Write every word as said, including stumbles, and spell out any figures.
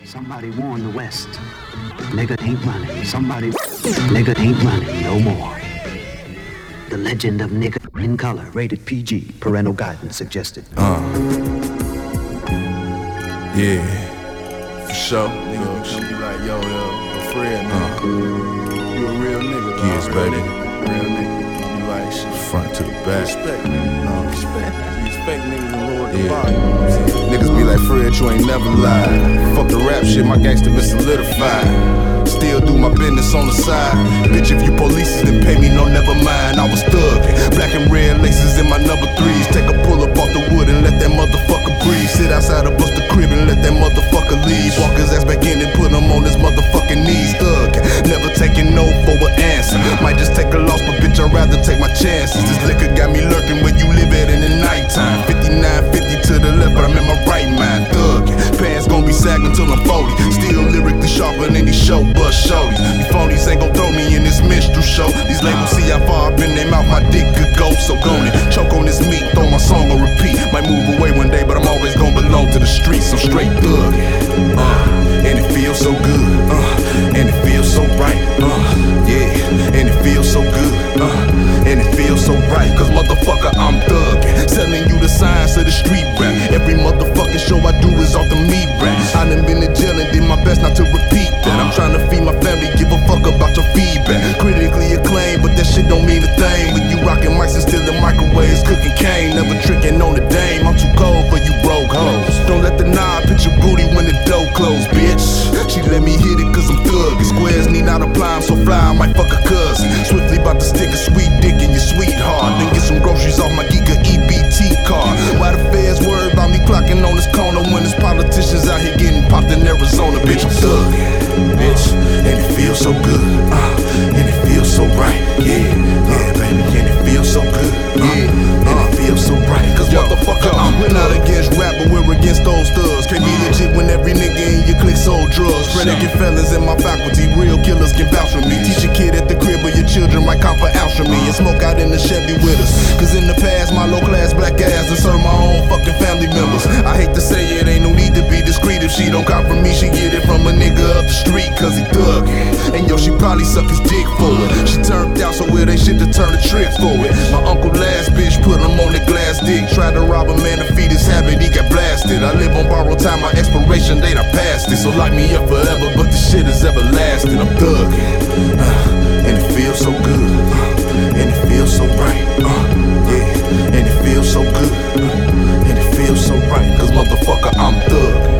Somebody warn the West. Nigga ain't running. Somebody. Nigga ain't running no more. The legend of nigga in color. Rated P G. Parental guidance suggested. Uh. Yeah. For sure. Niggas gonna be like, yo, yo, yo, Fred, man. Uh. You a real nigga. Yes, baby. Real nigga. You like shit. Front to the back. Respect, nigga. No, respect. You respect niggas and lower the yeah. bar, you know what I'm saying? Niggas be like, Fred, you ain't never lied. Fuck the rap shit, my gangster been solidified. Still do my business on the side. Bitch, if you police then pay me, no, never mind. I was thuggin'. Black and red laces in my number threes. Take a pull up off the wood and let that motherfucker breathe. Sit outside of bust the crib and let that motherfucker leave. Walk his ass back in and put him on his motherfucking knees. Thuggin', never taking no for an answer. Might just take a loss, but bitch, I'd rather take my chances. This liquor got me lurking where you live at in the nighttime. fifty-nine fifty to the left, but I'm in my right mind. Thuggin', pants gon' be sagging till I'm forty. Still lyrically sharper than these show bust shorties. These phonies ain't gon' throw me in this minstrel show. These labels see how far up in their mouth my dick could go. So gon' it, choke on this meat, throw my song on repeat. Might move away one day, but I'm always gon' belong to the streets. So straight thuggin', uh, and it feels so good, uh, and it feels so right, uh, yeah, and it feels so good, uh, and it feels so right. Cause motherfucker, I'm thuggin', selling you the science of the street rap. Every motherfucking show I do is off the meat rap. I done been in jail and did my best not to repeat that. I'm trying to feed my family, give a fuck about your feedback. Critically acclaimed, but that shit don't mean a thing when you rockin' mics and still in microwaves, cooking cane. Never tricking on the dame, I'm too cold for you broke hoes. Don't let the knob hit your booty when the door closed, bitch. She let me hit it cause I'm thuggin'. Squares need not apply, I'm so fly, I might fuck a cousin. Swiftly bout to stick a sweet dick in your sweetheart. Then get some groceries off my Giga E B T card. Why the feds worry about me clocking on this corner when there's politicians out here getting popped in Arizona? Bitch, I'm thuggin', bitch, and it feels so good, uh, and it feels so right, yeah, yeah, baby, and it feels so good, uh, and it feels so right. Cause motherfucker, I'm we're not against rap, but we're against those thugs. Can't be legit when every nigga in your clique sold drugs. Predicate fellas in my faculty, real killers can vouch for me. Teach a kid at the crib, but your children might count for ounce for me. And smoke out in the Chevy with us. Cause in the past, my low class black ass and serve my own fucking family members. I hate to say it, ain't no need to be discreet. If she don't cop from me, she get it from a nigga up the street. Cause he thuggin', and yo, she probably suck his dick for it. She turned out, so it ain't shit to turn the trick for it. My uncle last bitch put him on the glass dick. Tried to rob a man to feed his habit, he got blasted. I live on borrowed time, my expiration date, I passed it. So lock me up forever, but the shit is everlasting. I'm thuggin', uh, and it feels so good, uh, and it feels so right, uh, yeah, and it feels so good, uh, and it feels so right. Cause motherfucker, I'm thuggin'.